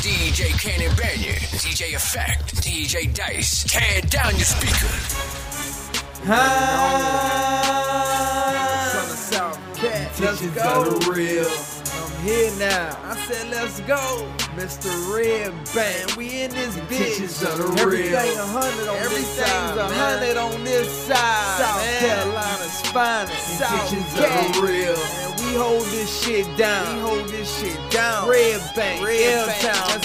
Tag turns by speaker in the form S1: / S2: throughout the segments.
S1: DJ Cannon Banyan, DJ Effect, DJ Dice. Tear down your speaker.
S2: Let's go. Real. I'm here now. I said let's go. Mr. Red Bank. We in this bitch. Everything 100 on this side. Everything's 100 on this side. South Carolina's finest. South Cat. And we hold this shit down. Red Bank. L-Town. Let's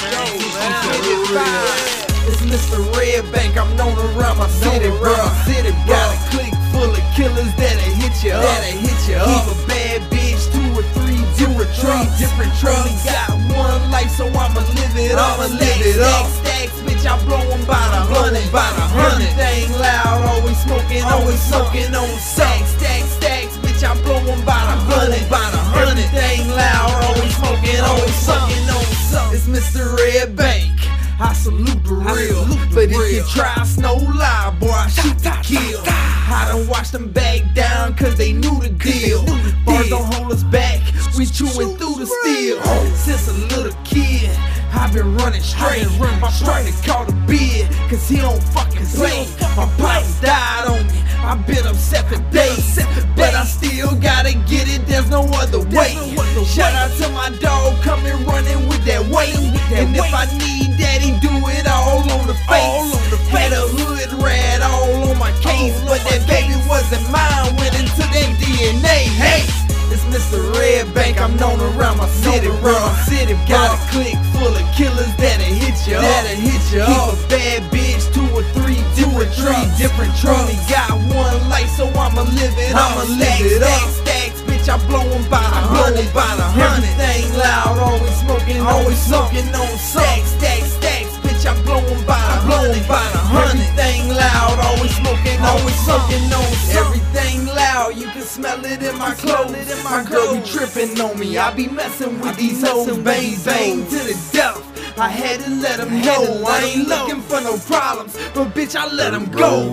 S2: go, man. It's Mr. Red Bank. I'm known around my city, bro. Got a clique full of killers that'll hit you up. Keep a bad bitch, 2 or 3 different trucks. Got one life, so I'ma live it up. Stacks, bitch, I blow them by the hundred. Everything loud, always smoking on stacks, bitch, I blow them by the hundred. Everything loud, always smoking on. It's Mr. Red Bank. I salute the real, but if you try, no lie, boy, I shoot to kill. I done watched them back down, cause they knew the deal. Bars don't hold us back, we chewing through the steel. Since a little kid, I've been running straight. My partner called a bid, cause he don't fucking play. My pops died on me, I've been upset for days, but I still gotta get it, there's no other way. Shout out to my dog, coming running with that weight. And if I need that, he do it all on the face. Had a hood rat all on my case, but that baby wasn't mine, went into that DNA. Hey, it's Mr. Red Bank, I'm known around my city, bro. Got a clique full of killers that'll hit you up. Keep a bad bitch, 2 or 3 different trucks. Got one life, so I'ma live it up. Stacks, bitch, I blow them by the hundred. Everything loud, always smoking on stacks, bitch, I blow them by the hundred. Everything loud, always smoking on. Everything loud, you can smell it in my clothes. My girl be tripping on me, I be messing with these hoes, bang to the death. I had to let them know, I ain't looking for no problems, but bitch, I let them go.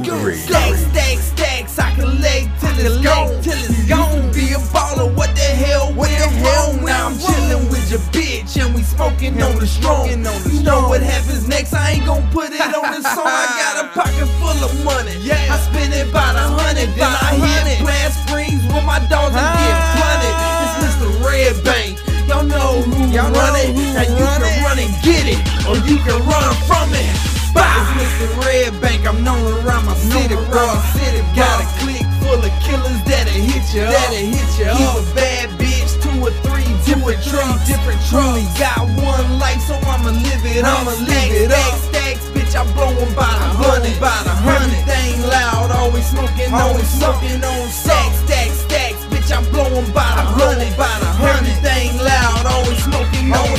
S2: Stacks, I collect till it's gone. Be a baller, what the hell went wrong? Now I'm chilling with your bitch, and we smoking on the strong. You know what happens next, I ain't gon' put it on the song. I got a pocket full of money, I spend it by the hundred. Then I hit Blast Springs with my dogs and get blunted. It's Mr. Red Bank. Y'all know who run it, and you can run and get it, or you can run from it. It's Mr. Red Bank, I'm known around my city, bro. Got a clique full of killers that'll hit you up. Keep a bad bitch, 2 or 3 different trucks. Got one life, so I'ma live it up. Stacks, bitch, I blow them by the hundred. Everything loud, always smoking on stacks, bitch, I blow them by the hundred. Everything loud, always smoking on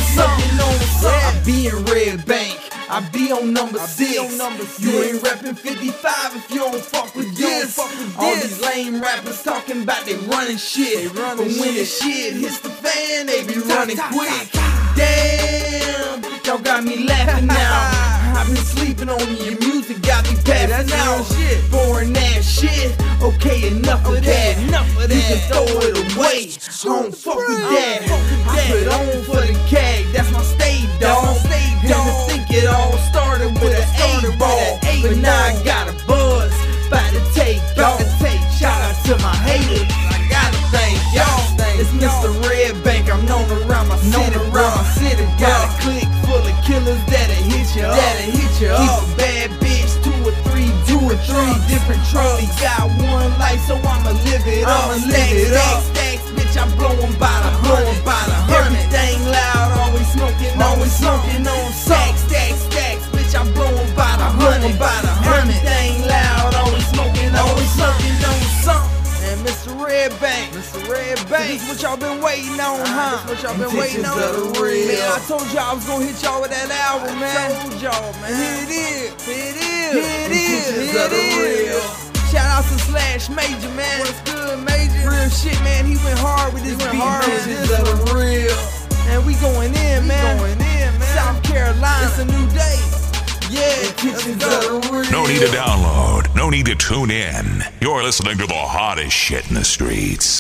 S2: I be in Red Bank, I be on number 6. You ain't reppin' 55 if you don't fuck with this. All these lame rappers talking about they running shit, but when the shit hits the fan, they be running quick. Damn, y'all got me laughing now. I've been sleeping on you, your music got me passing out. Boring ass shit, okay, enough of that. You can throw it away, I don't fuck with that. I put on for the cag, that's my stage dog. And I think it all started with an 8-ball, but now I got a buzz, by the take off. Shout out to my haters, I gotta thank y'all. It's Mr. Red Bank, I'm known around my city. Got a clique full of killers that'll hit you up. Keep a bad bitch, 2 or 3 different trucks. Got one life, so I'ma live it up. Stacks, bitch, I blow them by the hundred. Everything loud, always smoking on stacks, bitch, I blow them by the hundred. Everything loud, always smoking on something. And Mr. Red Bank, this is what y'all been waiting on, huh? This what y'all been waiting on. Man, I told y'all I was gonna hit y'all with that album, man. I told y'all, man. Here it is. Shout out to Slash Major, man. What's good, Major? Real shit, man. He went hard with this beat, man. This is real. And we going in, man. South Carolina, it's a new day. Yeah, let's go.
S3: No need to download, no need to tune in. You're listening to the hottest shit in the streets.